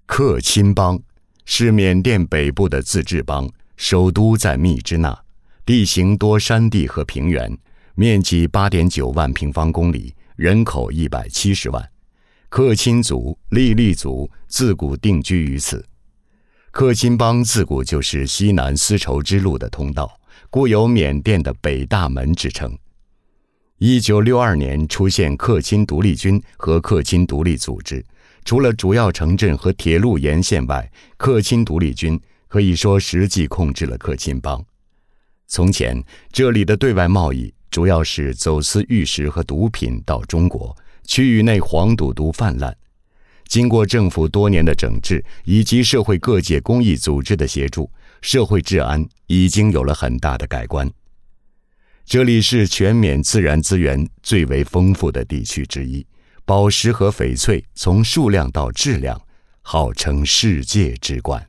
克钦邦是缅甸北部的自治邦，首都在密支那，地形多山地和平原，面积 8.9 万平方公里，人口170万。克钦族、利利族自古定居于此。克钦邦自古就是西南丝绸之路的通道，故有缅甸的北大门之称。1962年出现克钦独立军和克钦独立组织，除了主要城镇和铁路沿线外，克钦独立军可以说实际控制了克钦邦。从前，这里的对外贸易主要是走私玉石和毒品到中国，区域内黄赌毒泛滥。经过政府多年的整治，以及社会各界公益组织的协助，社会治安已经有了很大的改观。这里是全缅自然资源最为丰富的地区之一，宝石和翡翠从数量到质量，号称世界之冠。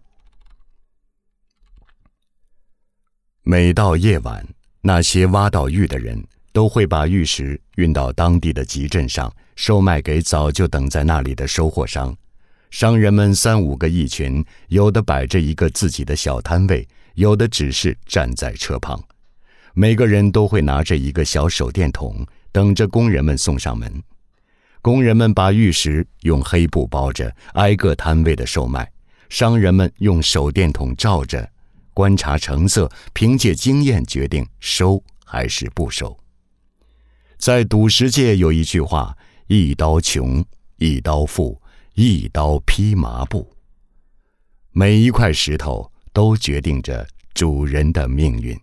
每到夜晚，那些挖到玉的人都会把玉石运到当地的集镇上，售卖给早就等在那里的收货商。商人们3-5个一群，有的摆着一个自己的小摊位，有的只是站在车旁。每个人都会拿着一个小手电筒，等着工人们送上门。工人们把玉石用黑布包着，挨个摊位的售卖。商人们用手电筒照着，观察成色，凭借经验决定收还是不收。在赌石界有一句话：一刀穷，一刀富，一刀披麻布。每一块石头都决定着主人的命运。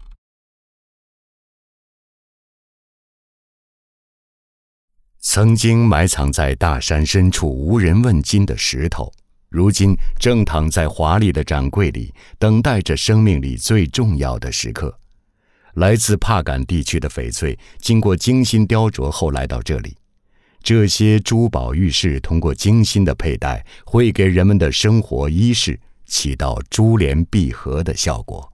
曾经埋藏在大山深处无人问津的石头，如今正躺在华丽的展柜里，等待着生命里最重要的时刻。来自帕敢地区的翡翠经过精心雕琢后来到这里，这些珠宝玉饰通过精心的佩戴，会给人们的生活衣饰起到珠联璧合的效果。